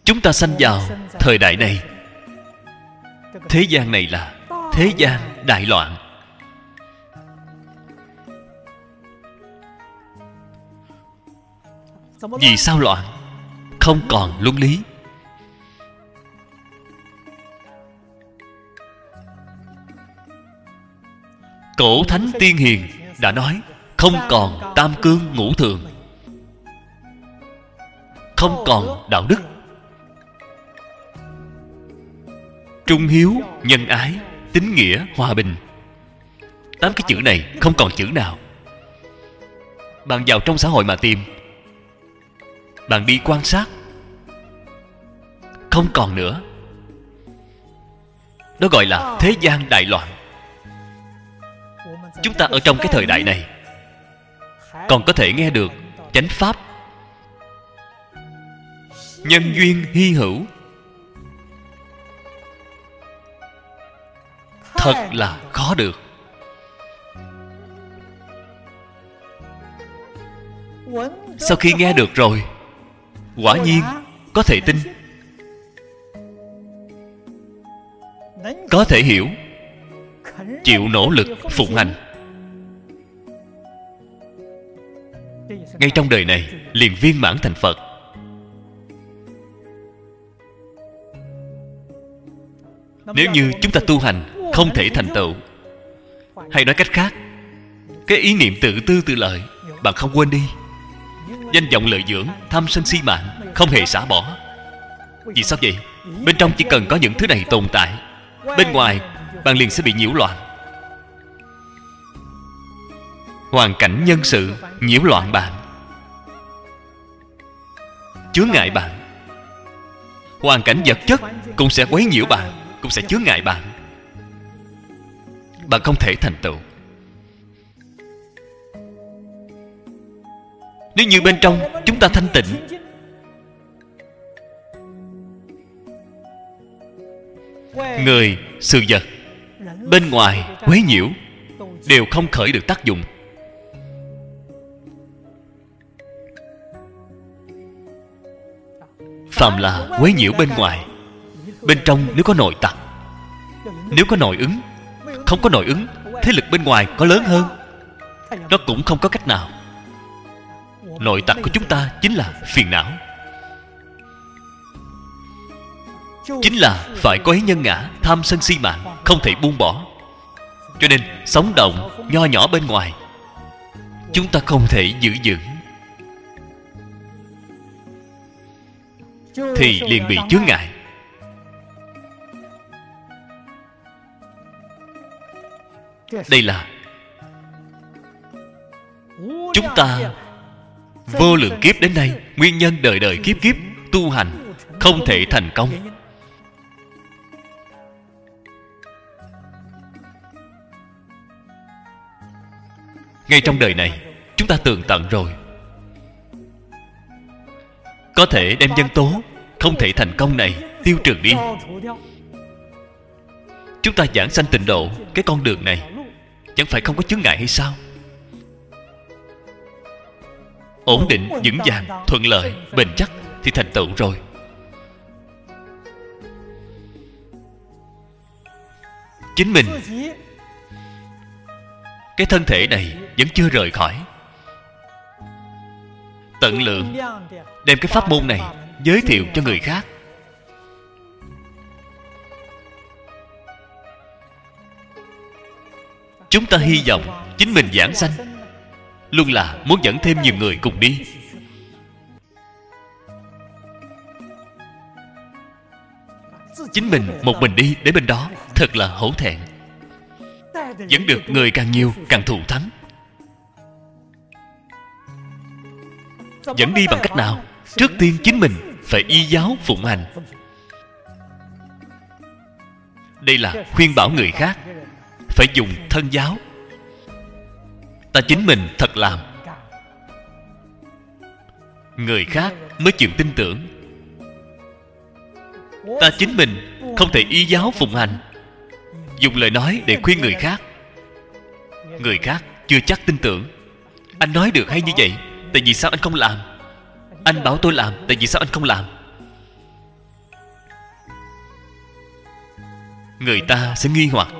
Chúng ta sanh vào thời đại này, thế gian này là thế gian đại loạn. Vì sao loạn? Không còn luân lý. Cổ thánh tiên hiền đã nói không còn tam cương ngũ thường, không còn đạo đức, trung hiếu, nhân ái, tín nghĩa, hòa bình. 8 cái chữ này không còn chữ nào. Bạn vào trong xã hội mà tìm, bạn đi quan sát, không còn nữa. Đó gọi là thế gian đại loạn. Chúng ta ở trong cái thời đại này còn có thể nghe được chánh pháp, nhân duyên hy hữu, thật là khó được. Sau khi nghe được rồi, quả nhiên có thể tin, có thể hiểu, chịu nỗ lực phụng hành, ngay trong đời này liền viên mãn thành Phật. Nếu như chúng ta tu hành không thể thành tựu, hay nói cách khác, cái ý niệm tự tư tự lợi bạn không quên đi. Danh vọng lợi dưỡng, tham sân si mạng không hề xả bỏ. Vì sao vậy? Bên trong chỉ cần có những thứ này tồn tại, bên ngoài bạn liền sẽ bị nhiễu loạn. Hoàn cảnh nhân sự nhiễu loạn bạn, chướng ngại bạn. Hoàn cảnh vật chất cũng sẽ quấy nhiễu bạn, cũng sẽ chướng ngại bạn. Bạn không thể thành tựu. Nếu như bên trong chúng ta thanh tịnh, người, sự vật bên ngoài quấy nhiễu đều không khởi được tác dụng. Phàm là quấy nhiễu bên ngoài, bên trong nếu có nội tặc, nếu có nội ứng, không có nội ứng, thế lực bên ngoài có lớn hơn, nó cũng không có cách nào. Nội tặc của chúng ta chính là phiền não, chính là phải có ý nhân ngã, tham sân si mạng, không thể buông bỏ. Cho nên sống động nho nhỏ bên ngoài chúng ta không thể giữ vững, thì liền bị chướng ngại. Đây là chúng ta vô lượng kiếp đến nay, nguyên nhân đời đời kiếp kiếp tu hành không thể thành công. Ngay trong đời này chúng ta tường tận rồi, có thể đem nhân tố không thể thành công này tiêu trừ đi. Chúng ta giảng sanh tịnh độ, cái con đường này chẳng phải không có chướng ngại hay sao? Ổn định, vững vàng, thuận lợi, bền chắc thì thành tựu rồi. Chính mình, cái thân thể này vẫn chưa rời khỏi. Tận lượng đem cái pháp môn này giới thiệu cho người khác. Chúng ta hy vọng chính mình giảng sanh luôn là muốn dẫn thêm nhiều người cùng đi. Chính mình một mình đi đến bên đó thật là hổ thẹn. Dẫn được người càng nhiều càng thù thắng. Dẫn đi bằng cách nào? Trước tiên chính mình phải y giáo phụng hành. Đây là khuyên bảo người khác, phải dùng thân giáo. Ta chính mình thật làm, người khác mới chịu tin tưởng. Ta chính mình không thể y giáo phụng hành, dùng lời nói để khuyên người khác, người khác chưa chắc tin tưởng. Anh nói được hay như vậy, tại vì sao anh không làm? Anh bảo tôi làm, tại vì sao anh không làm? người ta sẽ nghi hoặc.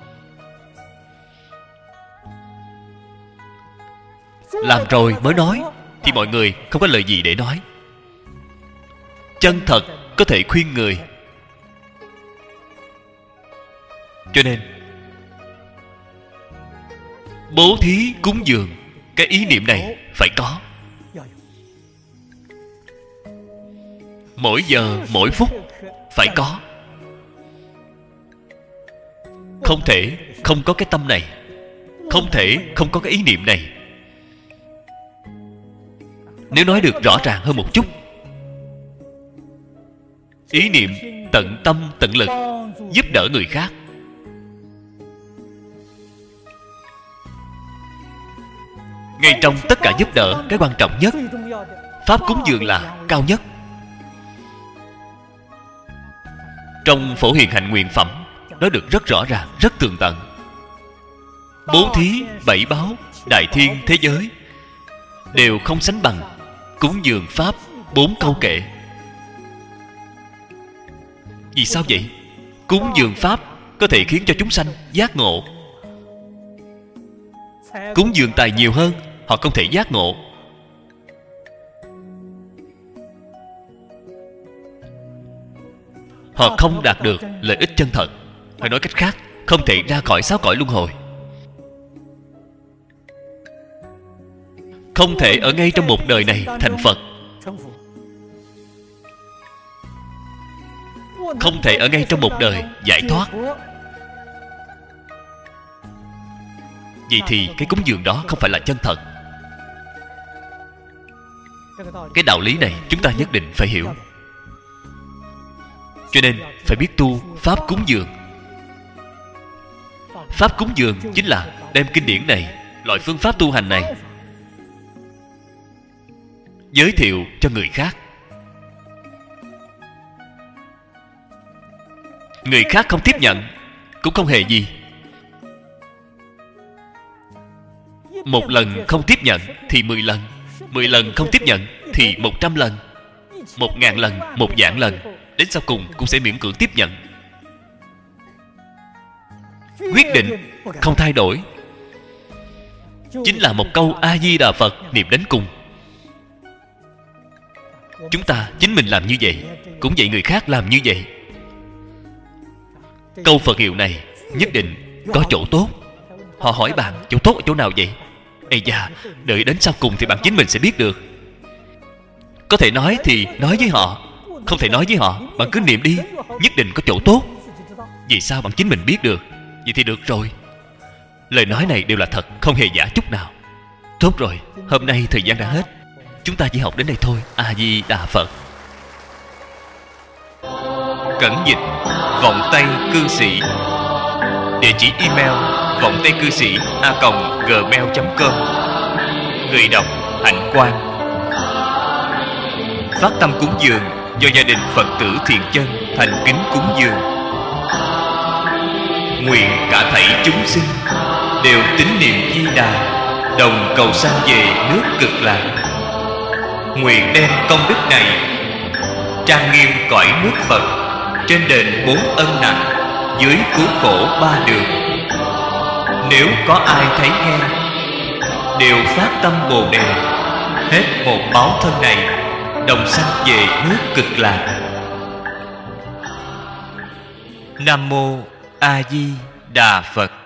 Làm rồi mới nói thì mọi người không có lời gì để nói. Chân thật có thể khuyên người. Cho nên bố thí cúng dường, cái ý niệm này phải có. Mỗi giờ mỗi phút phải có. Không thể không có cái tâm này, không thể không có cái ý niệm này. Nếu nói được rõ ràng hơn một chút, ý niệm tận tâm tận lực giúp đỡ người khác. Ngay trong tất cả giúp đỡ, cái quan trọng nhất, pháp cúng dường là cao nhất. Trong Phổ Hiền Hạnh Nguyện Phẩm nói được rất rõ ràng, rất tường tận. Bố thí, bảy báo, đại thiên thế giới đều không sánh bằng cúng dường pháp 4 câu kệ. Vì sao vậy? Cúng dường pháp có thể khiến cho chúng sanh giác ngộ. Cúng dường tài nhiều hơn, họ không thể giác ngộ. Họ không đạt được lợi ích chân thật. Phải nói cách khác, không thể ra khỏi 6 cõi luân hồi. Không thể ở ngay trong một đời này thành Phật. Không thể ở ngay trong một đời giải thoát. Vậy thì cái cúng dường đó không phải là chân thật. Cái đạo lý này chúng ta nhất định phải hiểu. Cho nên phải biết tu pháp cúng dường. Pháp cúng dường chính là đem kinh điển này, loại phương pháp tu hành này giới thiệu cho người khác. Người khác không tiếp nhận cũng không hề gì. Một lần không tiếp nhận thì 10 lần, 10 lần không tiếp nhận thì 100 lần, 1000 lần, 1 vạn lần, đến sau cùng cũng sẽ miễn cưỡng tiếp nhận. Quyết định không thay đổi chính là một câu A Di Đà Phật niệm đến cùng. Chúng ta chính mình làm như vậy, cũng vậy người khác làm như vậy. Câu Phật hiệu này nhất định có chỗ tốt. Họ hỏi bạn chỗ tốt ở chỗ nào vậy? Ây da, đợi đến sau cùng thì bạn chính mình sẽ biết được. Có thể nói thì nói với họ, không thể nói với họ, bạn cứ niệm đi, nhất định có chỗ tốt. Vì sao bạn chính mình biết được? Vậy thì được rồi. Lời nói này đều là thật, không hề giả chút nào. Tốt rồi, hôm nay thời gian đã hết, chúng ta chỉ học đến đây thôi. A Di Đà Phật. Cẩn dịch Vọng Tây Cư Sĩ. Địa chỉ email vọng tây cư sĩ @gmail.com. Người đọc Hạnh Quang. Phát tâm cúng dường do gia đình Phật tử Thiện Chân thành kính cúng dường. Nguyện cả thảy chúng sinh đều tín niệm Di Đà, đồng cầu sanh về nước Cực Lạc. Nguyện đem công đức này trang nghiêm cõi nước Phật, trên đền 4 ân nặng, dưới cứu khổ 3 đường. Nếu có ai thấy nghe đều phát tâm Bồ Đề, hết một báo thân này đồng sanh về nước Cực Lạc. Nam Mô A Di Đà Phật.